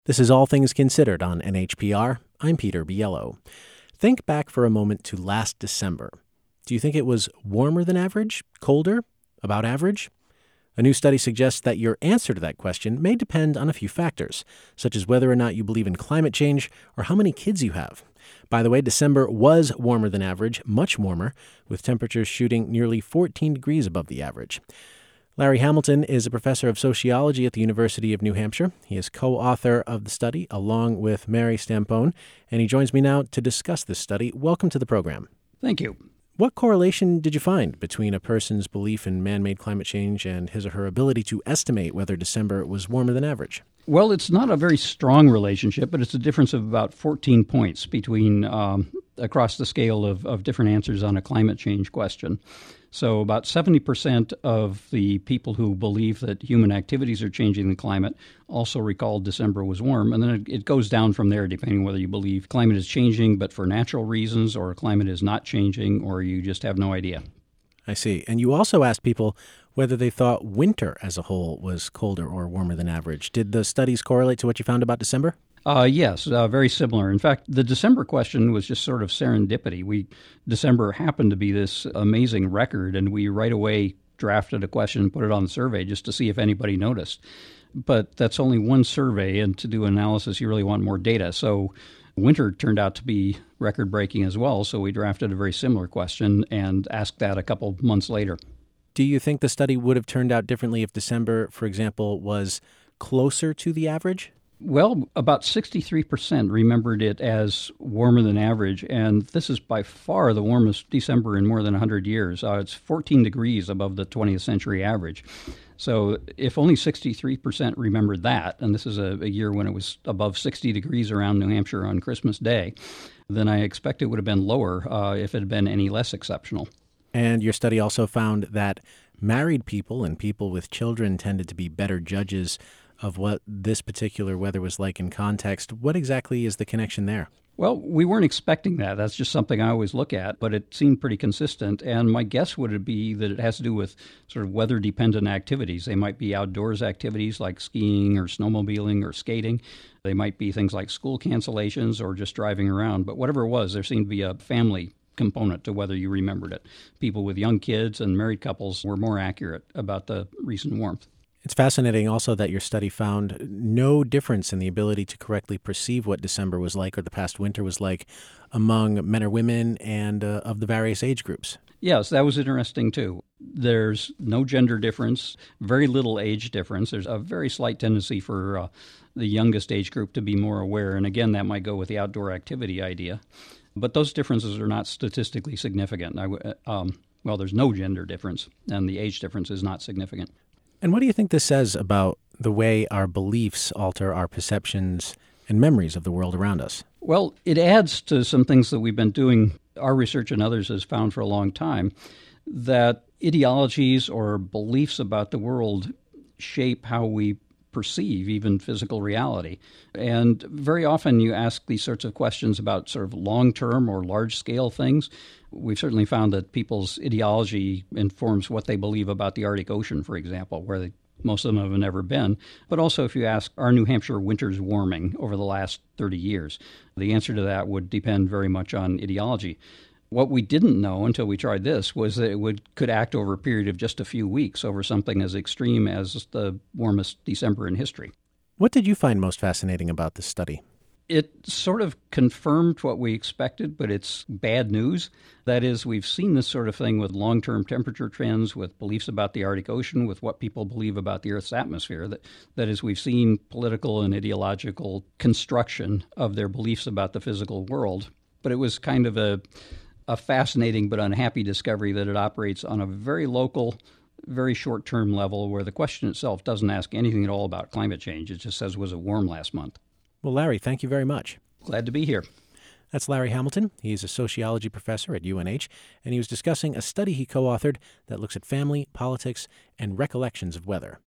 This is All Things Considered on NHPR. I'm Peter Biello. Think back for a moment to last December. Do you think it was warmer than average, colder, about average? A new study suggests that your answer to that question may depend on a few factors, such as whether or not you believe in climate change or how many kids you have. By the way, December was warmer than average, much warmer, with temperatures shooting nearly 14 degrees above the average. Larry Hamilton is a professor of sociology at the University of New Hampshire. He is co-author of the study along with Mary Stampone, and he joins me now to discuss this study. Welcome to the program. Thank you. What correlation did you find between a person's belief in man-made climate change and his or her ability to estimate whether December was warmer than average? Well, it's not a very strong relationship, but it's a difference of about 14 points between across the scale of different answers on a climate change question. So about 70% of the people who believe that human activities are changing the climate also recalled December was warm. And then it goes down from there, depending on whether you believe climate is changing but for natural reasons, or climate is not changing, or you just have no idea. I see. And you also asked people whether they thought winter as a whole was colder or warmer than average. Did the studies correlate to what you found about December? Yes, very similar. In fact, the December question was just sort of serendipity. December happened to be this amazing record, and we right away drafted a question and put it on the survey just to see if anybody noticed. But that's only one survey, and to do analysis, you really want more data. So winter turned out to be record-breaking as well, so we drafted a very similar question and asked that a couple months later. Do you think the study would have turned out differently if December, for example, was closer to the average? Well, about 63% remembered it as warmer than average, and this is by far the warmest December in more than 100 years. It's 14 degrees above the 20th century average. So if only 63% remembered that, and this is a year when it was above 60 degrees around New Hampshire on Christmas Day, then I expect it would have been lower if it had been any less exceptional. And your study also found that married people and people with children tended to be better judges of what this particular weather was like in context. What exactly is the connection there? Well, we weren't expecting that. That's just something I always look at, but it seemed pretty consistent. And my guess would be that it has to do with sort of weather-dependent activities. They might be outdoors activities like skiing or snowmobiling or skating. They might be things like school cancellations or just driving around. But whatever it was, there seemed to be a family component to whether you remembered it. People with young kids and married couples were more accurate about the recent warmth. It's fascinating also that your study found no difference in the ability to correctly perceive what December was like or the past winter was like among men or women and of the various age groups. Yes, that was interesting too. There's no gender difference, very little age difference. There's a very slight tendency for the youngest age group to be more aware. And again, that might go with the outdoor activity idea. But those differences are not statistically significant. Well, there's no gender difference, and the age difference is not significant. And what do you think this says about the way our beliefs alter our perceptions and memories of the world around us? Well, it adds to some things that we've been doing, our research and others has found for a long time, that ideologies or beliefs about the world shape how we perceive even physical reality. And very often you ask these sorts of questions about sort of long-term or large-scale things. We've certainly found that people's ideology informs what they believe about the Arctic Ocean, for example, where most of them have never been. But also if you ask, are New Hampshire winters warming over the last 30 years? The answer to that would depend very much on ideology. What we didn't know until we tried this was that it could act over a period of just a few weeks over something as extreme as the warmest December in history. What did you find most fascinating about this study? It sort of confirmed what we expected, but it's bad news. That is, we've seen this sort of thing with long-term temperature trends, with beliefs about the Arctic Ocean, with what people believe about the Earth's atmosphere. That is, we've seen political and ideological construction of their beliefs about the physical world. But it was kind of a fascinating but unhappy discovery that it operates on a very local, very short-term level where the question itself doesn't ask anything at all about climate change. It just says, was it warm last month? Well, Larry, thank you very much. Glad to be here. That's Larry Hamilton. He's a sociology professor at UNH, and he was discussing a study he co-authored that looks at family, politics, and recollections of weather.